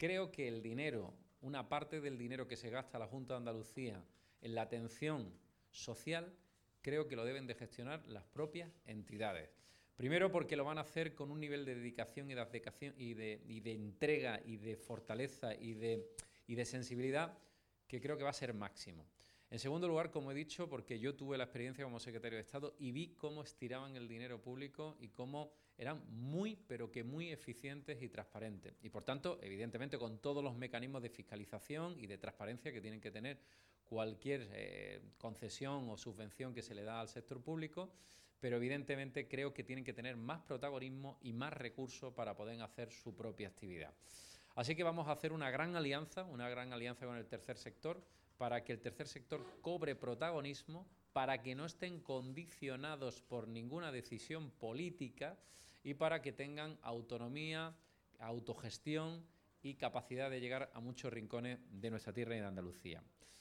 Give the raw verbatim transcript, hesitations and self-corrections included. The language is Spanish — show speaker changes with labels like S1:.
S1: Creo que el dinero, una parte del dinero que se gasta la Junta de Andalucía en la atención social, creo que lo deben de gestionar las propias entidades. Primero porque lo van a hacer con un nivel de dedicación y de, dedicación y de, y de entrega y de fortaleza y de, y de sensibilidad que creo que va a ser máximo. En segundo lugar, como he dicho, porque yo tuve la experiencia como secretario de Estado y vi cómo estiraban el dinero público y cómo eran muy, pero que muy eficientes y transparentes. Y por tanto, evidentemente, con todos los mecanismos de fiscalización y de transparencia que tienen que tener cualquier eh, concesión o subvención que se le da al sector público, pero evidentemente creo que tienen que tener más protagonismo y más recursos para poder hacer su propia actividad. Así que vamos a hacer una gran alianza, una gran alianza con el tercer sector, para que el tercer sector cobre protagonismo, para que no estén condicionados por ninguna decisión política y para que tengan autonomía, autogestión y capacidad de llegar a muchos rincones de nuestra tierra y de Andalucía.